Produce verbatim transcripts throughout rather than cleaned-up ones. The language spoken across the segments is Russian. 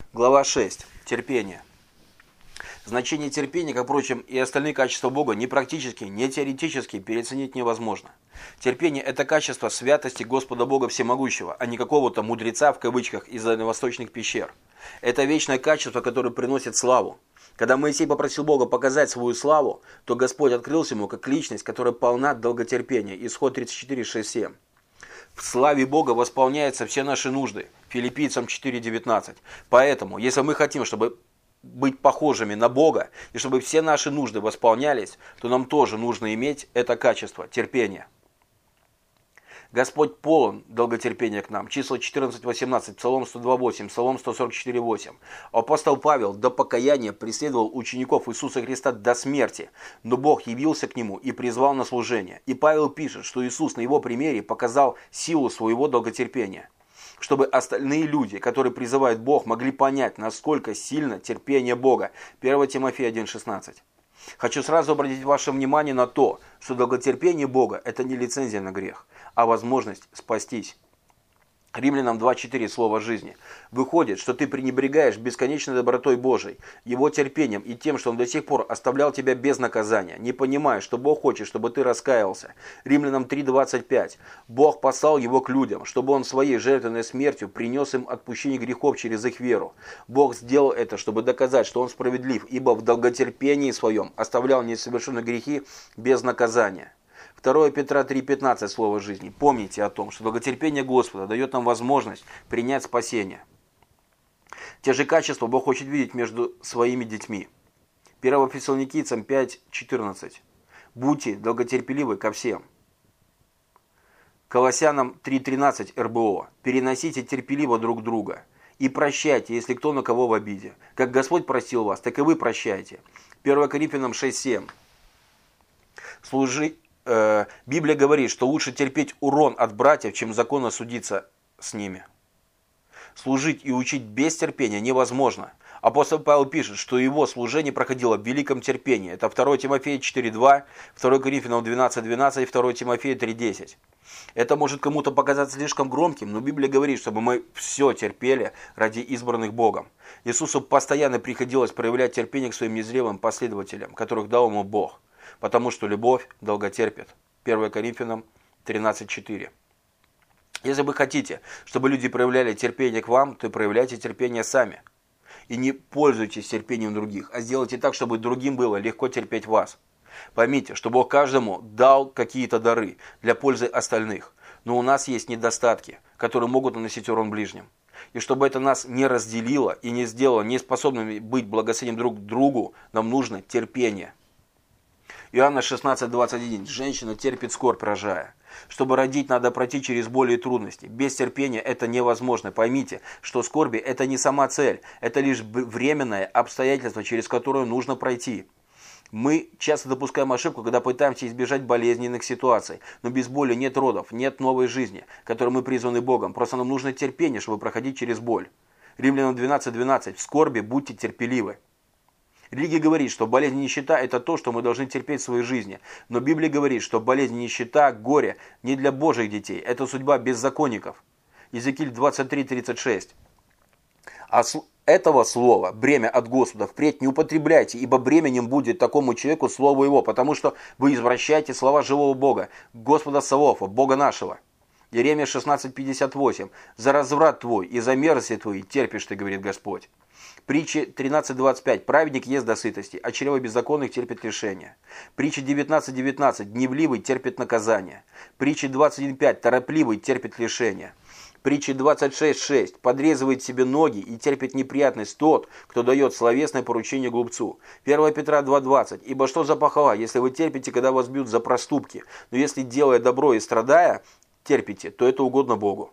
Глава шесть. Терпение. Значение терпения, как, впрочем, и остальные качества Бога, ни практически, ни теоретически переоценить невозможно. Терпение – это качество святости Господа Бога Всемогущего, а не какого-то «мудреца» в кавычках из дальневосточных пещер. Это вечное качество, которое приносит славу. Когда Моисей попросил Бога показать свою славу, то Господь открылся ему как личность, которая полна долготерпения. Исход тридцать четыре, шесть, семь. В славе Бога восполняются все наши нужды. Филиппийцам четыре, девятнадцать. Поэтому, если мы хотим, чтобы быть похожими на Бога, и чтобы все наши нужды восполнялись, то нам тоже нужно иметь это качество – терпение. Господь полон долготерпения к нам. Числа четырнадцать, восемнадцать, Псалом сто два, восемь, Псалом сто сорок четыре, восемь. Апостол Павел до покаяния преследовал учеников Иисуса Христа до смерти, но Бог явился к нему и призвал на служение. И Павел пишет, что Иисус на его примере показал силу своего долготерпения, чтобы остальные люди, которые призывают Бог, могли понять, насколько сильно терпение Бога. первое Тимофея один, шестнадцать. Хочу сразу обратить ваше внимание на то, что долготерпение Бога – это не лицензия на грех, а возможность спастись. Римлянам два, четыре, слово жизни. Выходит, что ты пренебрегаешь бесконечной добротой Божией, Его терпением и тем, что Он до сих пор оставлял тебя без наказания, не понимая, что Бог хочет, чтобы ты раскаялся. Римлянам три, двадцать пять. Бог послал Его к людям, чтобы Он своей жертвенной смертью принес им отпущение грехов через их веру. Бог сделал это, чтобы доказать, что Он справедлив, ибо в долготерпении Своем оставлял несовершенные грехи без наказания. второе Петра три, пятнадцать, слово жизни. Помните о том, что долготерпение Господа дает нам возможность принять спасение. Те же качества Бог хочет видеть между своими детьми. первое Фессалоникийцам пять, четырнадцать. Будьте долготерпеливы ко всем. Колоссянам три, тринадцать, эр бэ о. Переносите терпеливо друг друга. И прощайте, если кто на кого в обиде. Как Господь простил вас, так и вы прощайте. первое Коринфянам шесть, семь. Служи... Библия говорит, что лучше терпеть урон от братьев, чем законно судиться с ними. Служить и учить без терпения невозможно. Апостол Павел пишет, что его служение проходило в великом терпении. Это второе Тимофея четыре, два, второе Коринфянам двенадцать, двенадцать, второе Тимофея три, десять. Это может кому-то показаться слишком громким, но Библия говорит, чтобы мы все терпели ради избранных Богом. Иисусу постоянно приходилось проявлять терпение к своим незрелым последователям, которых дал ему Бог. Потому что любовь долготерпит. первое Коринфянам тринадцать, четыре. Если вы хотите, чтобы люди проявляли терпение к вам, то проявляйте терпение сами. И не пользуйтесь терпением других, а сделайте так, чтобы другим было легко терпеть вас. Поймите, что Бог каждому дал какие-то дары для пользы остальных. Но у нас есть недостатки, которые могут наносить урон ближним. И чтобы это нас не разделило и не сделало неспособными быть благословенным друг к другу, нам нужно терпение. Иоанна шестнадцать, двадцать один. Женщина терпит скорбь, рожая. Чтобы родить, надо пройти через боли и трудности. Без терпения это невозможно. Поймите, что скорби – это не сама цель. Это лишь временное обстоятельство, через которое нужно пройти. Мы часто допускаем ошибку, когда пытаемся избежать болезненных ситуаций. Но без боли нет родов, нет новой жизни, которой мы призваны Богом. Просто нам нужно терпение, чтобы проходить через боль. Римлянам двенадцать, двенадцать. В скорби будьте терпеливы. Религия говорит, что болезнь и нищета – это то, что мы должны терпеть в своей жизни. Но Библия говорит, что болезнь и нищета, горе не для Божьих детей. Это судьба беззаконников. Иезекииль двадцать три, тридцать шесть. А с этого слова, бремя от Господа, впредь не употребляйте, ибо бременем будет такому человеку слово его, потому что вы извращаете слова живого Бога, Господа Саваофа, Бога нашего. Иеремия шестнадцать, пятьдесят восемь. «За разврат твой и за мерзости твои терпишь ты, говорит Господь». Притча тринадцать, двадцать пять. «Праведник ест до сытости, а чрево беззаконных терпит лишение». Притча девятнадцать, девятнадцать. «Гневливый терпит наказание». Притча двадцать один, пять. «Торопливый терпит лишение». Притча двадцать шесть, шесть. «Подрезывает себе ноги и терпит неприятность тот, кто дает словесное поручение глупцу». первое Петра два, двадцать. «Ибо что за похвала, если вы терпите, когда вас бьют за проступки? Но если, делая добро и страдая, терпите, то это угодно Богу».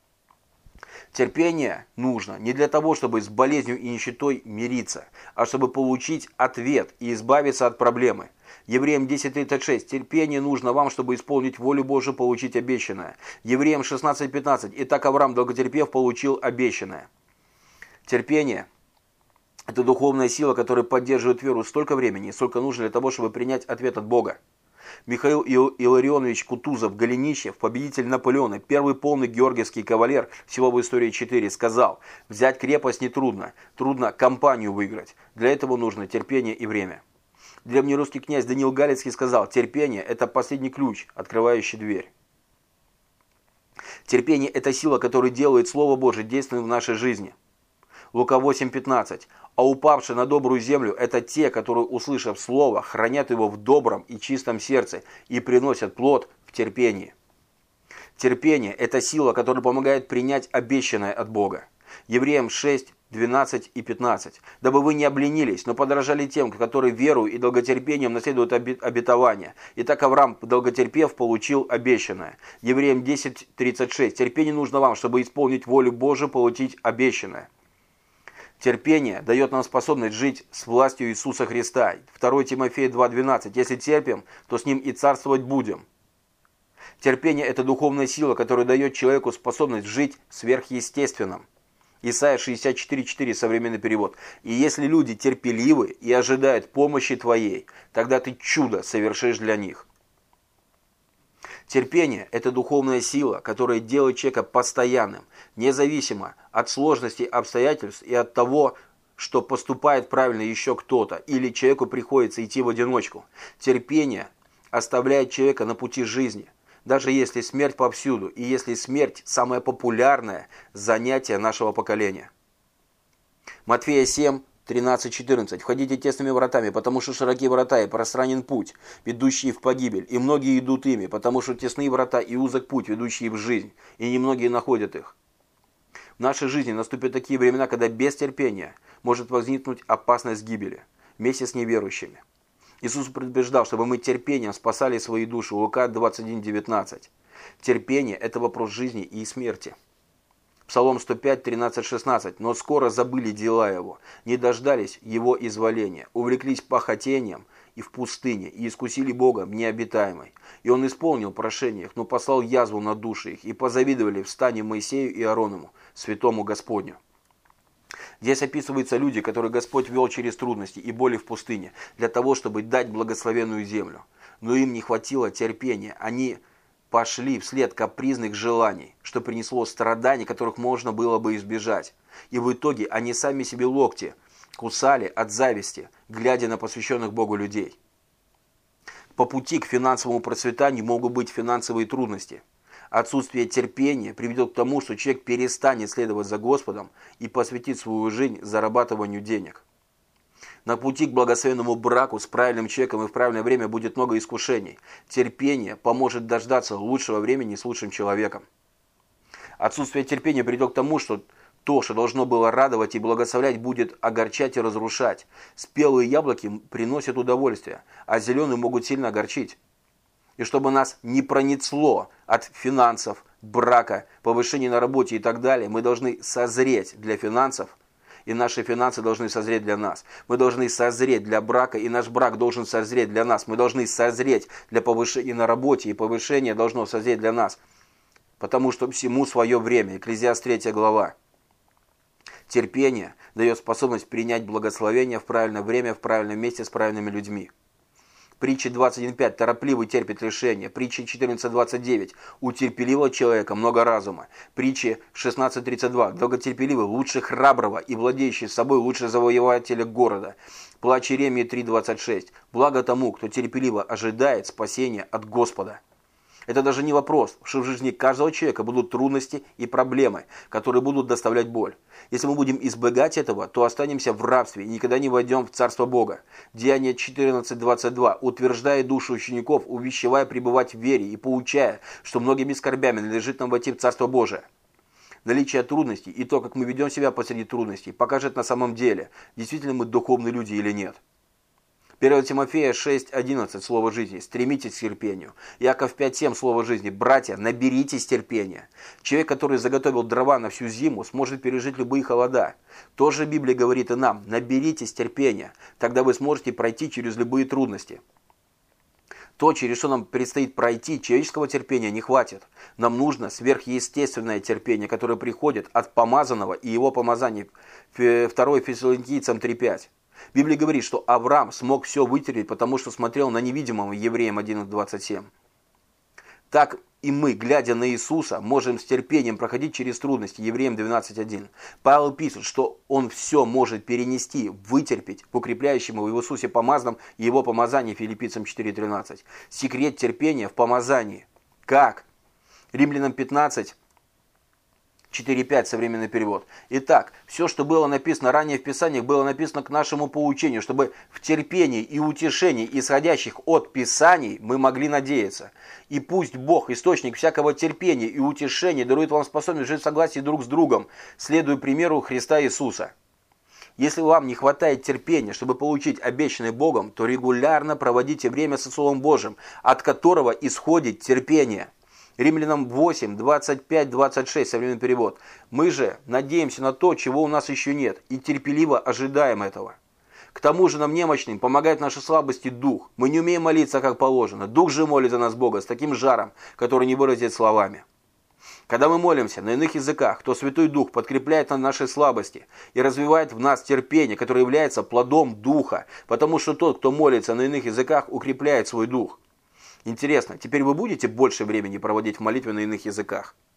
Терпение нужно не для того, чтобы с болезнью и нищетой мириться, а чтобы получить ответ и избавиться от проблемы. Евреям десять, тридцать шесть. «Терпение нужно вам, чтобы исполнить волю Божию, получить обещанное». Евреям шестнадцать, пятнадцать. «Итак, Авраам, долготерпев, получил обещанное». Терпение – это духовная сила, которая поддерживает веру столько времени, сколько нужно для того, чтобы принять ответ от Бога. Михаил Илларионович Кутузов, Голенищев, победитель Наполеона, первый полный георгиевский кавалер, всего в истории четыре, сказал: «Взять крепость нетрудно, трудно кампанию выиграть. Для этого нужно терпение и время». Древнерусский князь Даниил Галицкий сказал: «Терпение – это последний ключ, открывающий дверь». Терпение – это сила, которая делает Слово Божие действенным в нашей жизни. Лука восемь пятнадцать. «А упавшие на добрую землю – это те, которые, услышав Слово, хранят его в добром и чистом сердце и приносят плод в терпении». Терпение – это сила, которая помогает принять обещанное от Бога. Евреям шесть, двенадцать и пятнадцать. «Дабы вы не обленились, но подражали тем, которые верою и долготерпением наследуют обетование. Итак, Авраам, долготерпев, получил обещанное». Евреям десять, тридцать шесть. «Терпение нужно вам, чтобы исполнить волю Божию, получить обещанное». Терпение дает нам способность жить с властью Иисуса Христа. второе Тимофея два, двенадцать. «Если терпим, то с Ним и царствовать будем». Терпение – это духовная сила, которая дает человеку способность жить сверхъестественным. Исайя шестьдесят четыре, четыре, современный перевод. «И если люди терпеливы и ожидают помощи Твоей, тогда Ты чудо совершишь для них». Терпение – это духовная сила, которая делает человека постоянным, независимо от сложностей обстоятельств и от того, что поступает правильно еще кто-то, или человеку приходится идти в одиночку. Терпение оставляет человека на пути жизни, даже если смерть повсюду, и если смерть – самое популярное занятие нашего поколения. Матфея семь, тринадцать, четырнадцать. «Входите тесными вратами, потому что широки врата и пространен путь, ведущий в погибель, и многие идут ими, потому что тесные врата и узок путь, ведущий в жизнь, и немногие находят их». В нашей жизни наступят такие времена, когда без терпения может возникнуть опасность гибели вместе с неверующими. Иисус предупреждал, чтобы мы терпением спасали свои души. Лука двадцать один, девятнадцать. Терпение – это вопрос жизни и смерти. Псалом сто пять, тринадцать, шестнадцать. «Но скоро забыли дела его, не дождались его изволения, увлеклись похотением и в пустыне, и искусили Бога в необитаемой. И он исполнил прошение их, но послал язву на души их, и позавидовали в стане Моисею и Ааронову, святому Господню». Здесь описываются люди, которые Господь вел через трудности и боли в пустыне, для того, чтобы дать благословенную землю. Но им не хватило терпения, они пошли вслед капризных желаний, что принесло страданий, которых можно было бы избежать. И в итоге они сами себе локти кусали от зависти, глядя на посвященных Богу людей. По пути к финансовому процветанию могут быть финансовые трудности. Отсутствие терпения приведет к тому, что человек перестанет следовать за Господом и посвятит свою жизнь зарабатыванию денег. На пути к благословенному браку с правильным человеком и в правильное время будет много искушений. Терпение поможет дождаться лучшего времени с лучшим человеком. Отсутствие терпения приведет к тому, что то, что должно было радовать и благословлять, будет огорчать и разрушать. Спелые яблоки приносят удовольствие, а зеленые могут сильно огорчить. И чтобы нас не пронесло от финансов, брака, повышения на работе и так далее, мы должны созреть для финансов, и наши финансы должны созреть для нас. Мы должны созреть для брака, и наш брак должен созреть для нас. Мы должны созреть для повышения на работе, и повышение должно созреть для нас. Потому что всему свое время. Экклезиаст третья глава. Терпение дает способность принять благословение в правильное время, в правильном месте, с правильными людьми. Притча двадцать один пять. Торопливый терпит лишение. Притча четырнадцать двадцать девять. У терпеливого человека много разума. Притча шестнадцать тридцать два. Долготерпеливый лучше храброго, и владеющий собой лучше завоевателя города. Плач Иеремии три двадцать шесть. Благо тому, кто терпеливо ожидает спасения от Господа. Это даже не вопрос, что в жизни каждого человека будут трудности и проблемы, которые будут доставлять боль. Если мы будем избегать этого, то останемся в рабстве и никогда не войдем в Царство Бога. Деяние четырнадцать двадцать два. Утверждая душу учеников, увещевая пребывать в вере и поучая, что многими скорбями надлежит нам войти в Царство Божие. Наличие трудностей и то, как мы ведем себя посреди трудностей, покажет на самом деле, действительно мы духовные люди или нет. первое Тимофея шесть одиннадцать. Слово жизни. Стремитесь к терпению. Иаков пять семь. Слово жизни. Братья, наберитесь терпения. Человек, который заготовил дрова на всю зиму, сможет пережить любые холода. Тоже Библия говорит и нам. Наберитесь терпения. Тогда вы сможете пройти через любые трудности. То, через что нам предстоит пройти, человеческого терпения не хватит. Нам нужно сверхъестественное терпение, которое приходит от помазанного и его помазания. второе Фессалоникийцам три пять. Библия говорит, что Авраам смог все вытерпеть, потому что смотрел на невидимого, Евреям одиннадцать двадцать семь. Так и мы, глядя на Иисуса, можем с терпением проходить через трудности, Евреям двенадцать один. Павел пишет, что он все может перенести, вытерпеть в укрепляющем его в Иисусе помазанном и его помазании, Филиппийцам четыре тринадцать. Секрет терпения в помазании. Как? Римлянам пятнадцать четыре пять, современный перевод. Итак, все, что было написано ранее в Писаниях, было написано к нашему поучению, чтобы в терпении и утешении, исходящих от Писаний, мы могли надеяться. И пусть Бог, источник всякого терпения и утешения, дарует вам способность жить в согласии друг с другом, следуя примеру Христа Иисуса. Если вам не хватает терпения, чтобы получить обещанное Богом, то регулярно проводите время со Словом Божьим, от которого исходит терпение. Римлянам восемь двадцать пять двадцать шесть, современный перевод. Мы же надеемся на то, чего у нас еще нет, и терпеливо ожидаем этого. К тому же нам немощным помогает в нашей слабости Дух. Мы не умеем молиться, как положено. Дух же молит за нас Бога с таким жаром, который не выразить словами. Когда мы молимся на иных языках, то Святой Дух подкрепляет на нашей слабости и развивает в нас терпение, которое является плодом Духа, потому что тот, кто молится на иных языках, укрепляет свой дух. Интересно, теперь вы будете больше времени проводить в молитве на иных языках?